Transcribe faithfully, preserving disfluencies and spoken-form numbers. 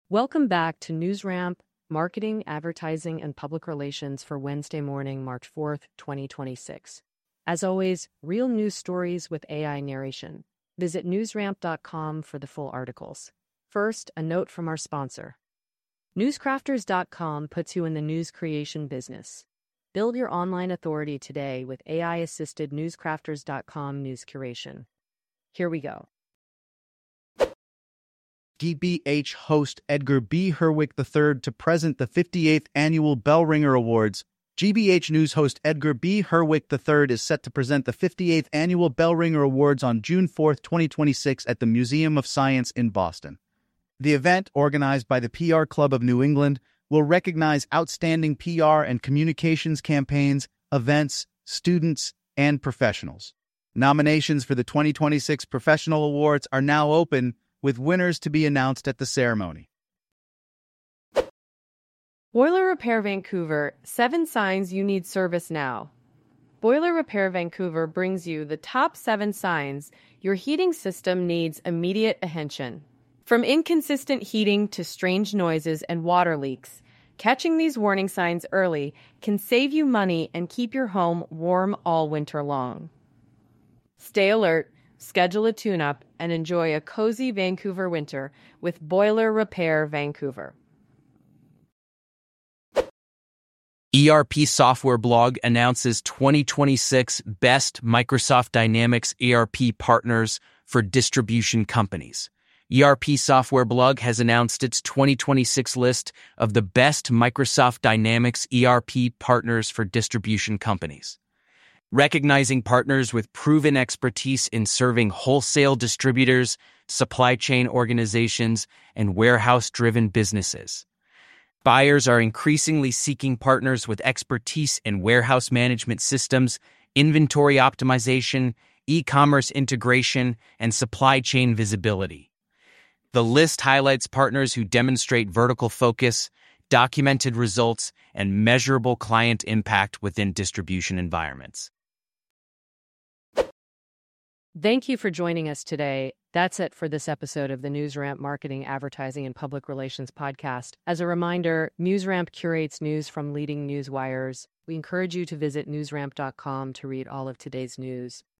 Welcome back to NewsRamp, Marketing, Advertising, and Public Relations for Wednesday morning, March fourth, twenty twenty-six. As always, real news stories with A I narration. Visit newsramp dot com for the full articles. First, a note from our sponsor. newscrafters dot com puts you in the news creation business. Build your online authority today with A I-assisted newscrafters dot com news curation. Here we go. G B H host Edgar B. Herwick the third to present the fifty-eighth Annual Bell Ringer Awards. G B H News host Edgar B. Herwick the third is set to present the fifty-eighth Annual Bell Ringer Awards on June fourth, twenty twenty-six at the Museum of Science in Boston. The event, organized by the P R Club of New England, will recognize outstanding P R and communications campaigns, events, students, and professionals. Nominations for the twenty twenty-six Professional Awards are now open, with winners to be announced at the ceremony. Boiler Repair Vancouver, seven signs you need service now. Boiler Repair Vancouver brings you the top seven signs your heating system needs immediate attention. From inconsistent heating to strange noises and water leaks, catching these warning signs early can save you money and keep your home warm all winter long. Stay alert, schedule a tune-up, and enjoy a cozy Vancouver winter with Boiler Repair Vancouver. E R P Software Blog announces twenty twenty-six Best Microsoft Dynamics E R P Partners for Distribution Companies. E R P Software Blog has announced its twenty twenty-six list of the best Microsoft Dynamics E R P partners for distribution companies. Recognizing partners with proven expertise in serving wholesale distributors, supply chain organizations, and warehouse-driven businesses. Buyers are increasingly seeking partners with expertise in warehouse management systems, inventory optimization, e-commerce integration, and supply chain visibility. The list highlights partners who demonstrate vertical focus, documented results, and measurable client impact within distribution environments. Thank you for joining us today. That's it for this episode of the NewsRamp Marketing, Advertising, and Public Relations podcast. As a reminder, NewsRamp curates news from leading news wires. We encourage you to visit newsramp dot com to read all of today's news.